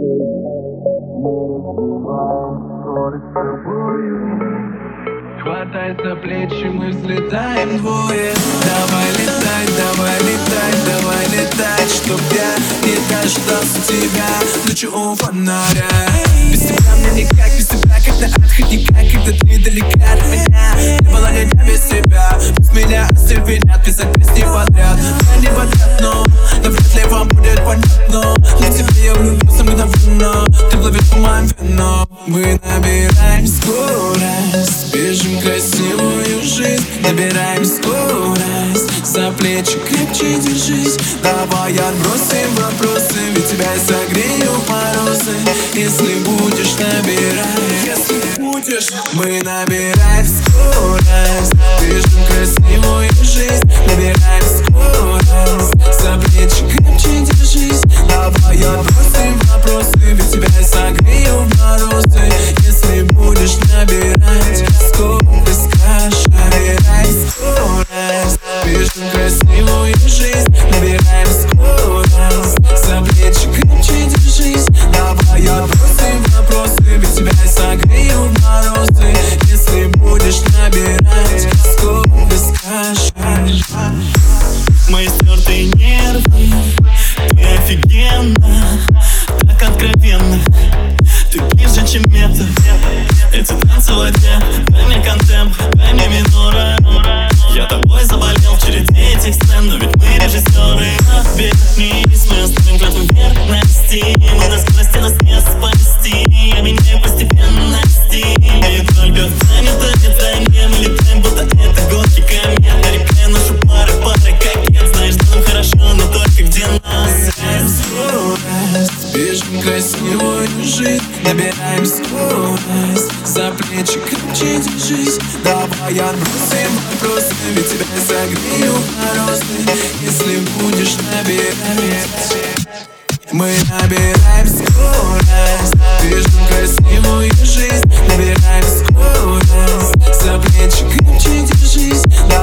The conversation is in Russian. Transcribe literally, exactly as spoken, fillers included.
Хватай за плечи, мы взлетаем двое. Давай летай, давай летай, давай летай, чтоб я не дождался тебя ночью у фонаря. Без тебя мне никак, без тебя как на отходника, когда ты далека от меня. Не было ни дня без тебя, пусть меня остервенят, писать песни подряд. Я не подряд, но, но вряд ли вам будет понятно. Для тебя я влюбился мгновенно, ты плывешь по моим венам. Мы набираем скорость, бежим красивую жизнь. Набираем скорость, за плечи крепче держись. Давай отбросим вопросы, ведь тебя я согрею морозы. Если будешь набирать, если будешь. Мы набираем скорость, бежим красивую жизнь. Набираем скорость, за плечи крепче держись. Давай отбросим вопросы, ведь тебя я согрею морозы. Если будешь набирать скорость, скажешь. Набирай скорость, бежим красивую жизнь. Набираем скорость, за плечи крепче держись. Давай отбросим вопросы, ведь тебя я согрею морозы. Если будешь набирать скорость, скажешь. Мои стертые нервы, ты офигенно, так откровенно. Ты ближе, чем метр. Эти танцы в воде, дай мне контемп, дай мне минора. Я тобой заболел в череде этих сцен, но ведь мы режиссеры. Обернись, мы оставим клятву верности. Мы до скорости нас не спасти. Я меняю постепенно стиль. И только занято летанием. Мы летаем, будто это гонки комет. Нарекая нашу пару парой кокет. Знаешь, что нам хорошо, но только где нас. Скорость, бежим красивую жизнь. Набираем скорость, за плечи крепче держись. Давай отбросим вопросы, ведь тебя я согрею морозы. Если будешь набирать. Мы набираем скорость, бежим красивую жизнь. Набираем скорость, за плечи крепче держись.